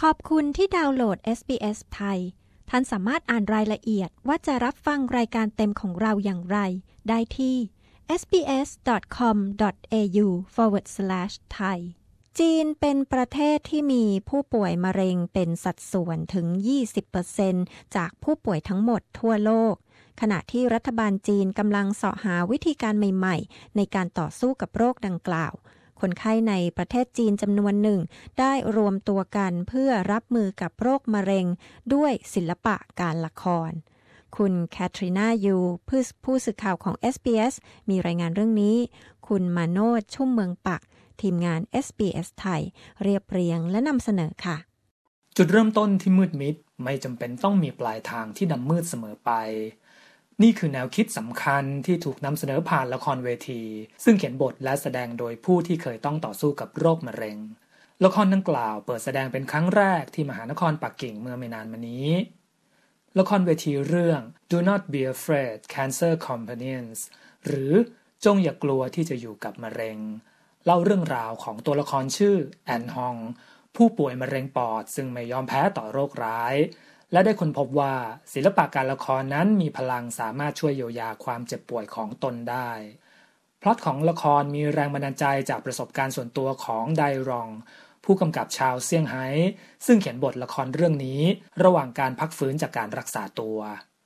ขอบคุณที่ดาวน์โหลด SBS ไทยท่านสามารถอ่านรายละเอียดว่าจะรับฟังรายการเต็มของเราอย่างไรได้ที่ sbs.com.au/thai จีนเป็นประเทศที่มีผู้ป่วยมะเร็งเป็นสัดส่วนถึง 20% จากผู้ป่วยทั้งหมดทั่วโลกขณะที่รัฐบาลจีนกำลังเสาะหาวิธีการใหม่ๆในการต่อสู้กับโรคดังกล่าวคนไข้ในประเทศจีนจำนวนหนึ่งได้รวมตัวกันเพื่อรับมือกับโรคมะเร็งด้วยศิลปะการละครคุณแคทรีนายูผู้สื่อข่าวของ SBS มีรายงานเรื่องนี้คุณมาโนชชุ่มเมืองปักทีมงาน SBS ไทยเรียบเรียงและนำเสนอค่ะจุดเริ่มต้นที่มืดมิดไม่จำเป็นต้องมีปลายทางที่ดำมืดเสมอไปนี่คือแนวคิดสำคัญที่ถูกนำเสนอผ่านละครเวทีซึ่งเขียนบทและแสดงโดยผู้ที่เคยต้องต่อสู้กับโรคมะเร็งละครดังกล่าวเปิดแสดงเป็นครั้งแรกที่มหานครปักกิ่งเมื่อไม่นานมานี้ละครเวทีเรื่อง Do Not Be Afraid Cancer Companions หรือจงอย่ากลัวที่จะอยู่กับมะเร็งเล่าเรื่องราวของตัวละครชื่อแอนฮองผู้ป่วยมะเร็งปอดซึ่งไม่ยอมแพ้ต่อโรคร้ายและได้ค้นพบว่าศิลปะการละครนั้นมีพลังสามารถช่วยเยียวยาความเจ็บป่วยของตนได้พล็อตของละครมีแรงบันดาลใจจากประสบการณ์ส่วนตัวของไดรองผู้กำกับชาวเซี่ยงไฮ้ซึ่งเขียนบทละครเรื่องนี้ระหว่างการพักฟื้นจากการรักษาตัว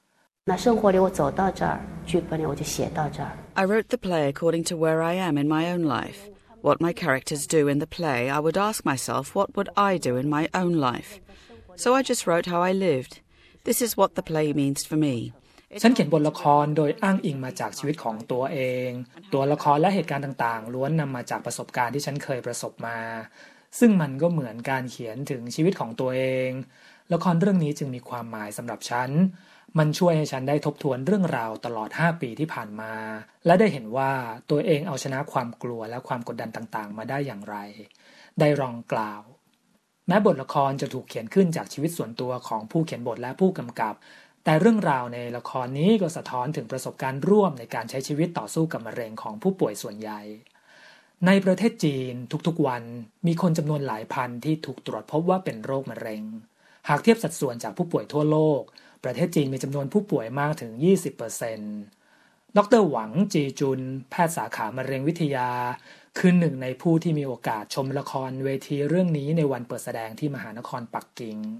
I wrote the play according to where I am in my own life. What my characters do in the play, I would ask myself, what would I do in my own life?So I just wrote how I lived. This is what the play means for me. ฉันเขียนบทละครโดยอ้างอิงมาจากชีวิตของตัวเองตัวละครและเหตุการณ์ต่างๆล้วนนำมาจากประสบการณ์ที่ฉันเคยประสบมาซึ่งมันก็เหมือนการเขียนถึงชีวิตของตัวเองละครเรื่องนี้จึงมีความหมายสำหรับฉันมันช่วยให้ฉันได้ทบทวนเรื่องราวตลอด5ปีที่ผ่านมาและได้เห็นว่าตัวเองเอาชนะความกลัวและความกดดันต่างๆมาได้อย่างไรได้ลองกล่าวแม้บทละครจะถูกเขียนขึ้นจากชีวิตส่วนตัวของผู้เขียนบทและผู้กำกับแต่เรื่องราวในละครนี้ก็สะท้อนถึงประสบการณ์ร่วมในการใช้ชีวิตต่อสู้กับมะเร็งของผู้ป่วยส่วนใหญ่ในประเทศจีนทุกๆวันมีคนจำนวนหลายพันที่ถูกตรวจพบว่าเป็นโรคมะเร็งหากเทียบสัดส่วนจากผู้ป่วยทั่วโลกประเทศจีนมีจำนวนผู้ป่วยมากถึง 20% ดร.หวังจีจุนแพทย์สาขามะเร็งวิทยาคือหนึ่งในผู้ที่มีโอกาสชมละครเวทีเรื่องนี้ในวันเปิดแสดงที่มหานครปักกิ่ง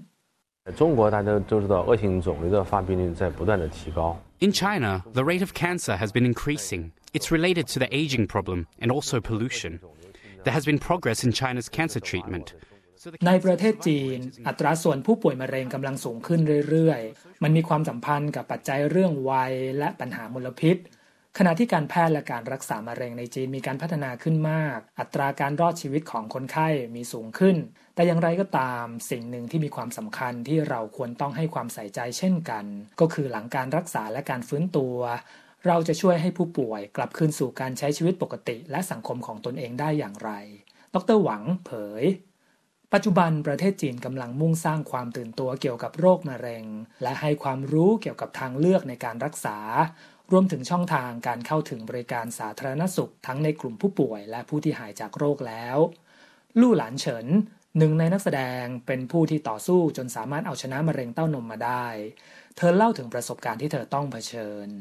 In China, the rate of cancer has been increasing. It's related to the aging problem and also pollution. There has been progress in China's cancer treatment. ในประเทศจีนอัตราส่วนผู้ป่วยมะเร็งกำลังสูงขึ้นเรื่อยๆมันมีความสัมพันธ์กับปัจจัยเรื่องวัยและปัญหามลพิษขณะที่การแพทย์และการรักษามะเร็งในจีนมีการพัฒนาขึ้นมากอัตราการรอดชีวิตของคนไข้มีสูงขึ้นแต่อย่างไรก็ตามสิ่งหนึ่งที่มีความสำคัญที่เราควรต้องให้ความใส่ใจเช่นกันก็คือหลังการรักษาและการฟื้นตัวเราจะช่วยให้ผู้ป่วยกลับคืนสู่การใช้ชีวิตปกติและสังคมของตนเองได้อย่างไรดร.หวังเผยปัจจุบันประเทศจีนกำลังมุ่งสร้างความตื่นตัวเกี่ยวกับโรคมะเร็งและให้ความรู้เกี่ยวกับทางเลือกในการรักษารวมถึงช่องทางการเข้าถึงบริการสาธารณสุขทั้งในกลุ่มผู้ป่วยและผู้ที่หายจากโรคแล้วลู่หลานเฉินหนึ่งในนักแสดงเป็นผู้ที่ต่อสู้จนสามารถเอาชนะมะเร็งเต้านมมาได้เธอเล่าถึงประสบการณ์ที่เธอต้องเผชิญ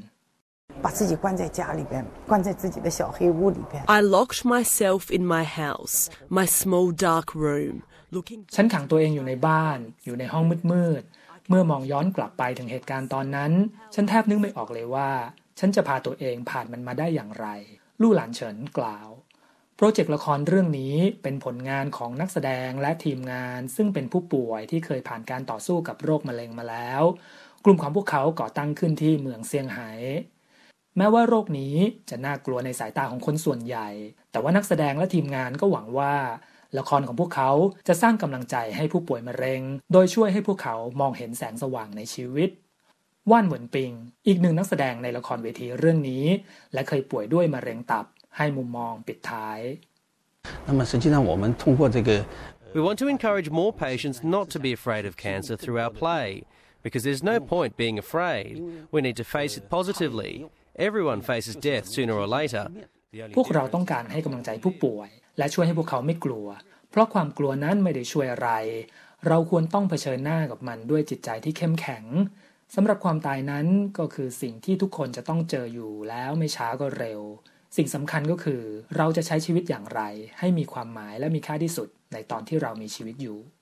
I locked myself in my house, my small dark room. ฉันขังตัวเองอยู่ในบ้านอยู่ในห้องมืดๆเมื่อมองย้อนกลับไปถึงเหตุการณ์ตอนนั้นฉันแทบนึกไม่ออกเลยว่าฉันจะพาตัวเองผ่านมันมาได้อย่างไรลู่หลานเฉินกล่าวโปรเจกต์ละครเรื่องนี้เป็นผลงานของนักแสดงและทีมงานซึ่งเป็นผู้ป่วยที่เคยผ่านการต่อสู้กับโรคมะเร็งมาแล้วกลุ่มของพวกเขาก่อตั้งขึ้นที่เมืองเซี่ยงไฮ้แม้ว่าโรคนี้จะน่ากลัวในสายตาของคนส่วนใหญ่แต่ว่านักแสดงและทีมงานก็หวังว่าละครของพวกเขาจะสร้างกำลังใจให้ผู้ป่วยมะเร็งโดยช่วยให้พวกเขามองเห็นแสงสว่างในชีวิตว่านเหวินปิงอีกหนึ่งนักแสดงในละครเวทีเรื่องนี้และเคยป่วยด้วยมะเร็งตับให้มุมมองปิดท้าย We want to encourage more patients not to be afraid of cancer through our play because there's no point being afraid. We need to face it positively. Everyone faces death sooner or later. พวกเราต้องการให้กำลังใจผู้ป่วยและช่วยให้พวกเขาไม่กลัวเพราะความกลัวนั้นไม่ได้ช่วยอะไรเราควรต้องเผชิญหน้ากับมันด้วยจิตใจที่เข้มแข็งสำหรับความตายนั้นก็คือสิ่งที่ทุกคนจะต้องเจออยู่แล้วไม่ช้าก็เร็วสิ่งสำคัญก็คือเราจะใช้ชีวิตอย่างไรให้มีความหมายและมีค่าที่สุดในตอนที่เรามีชีวิตอยู่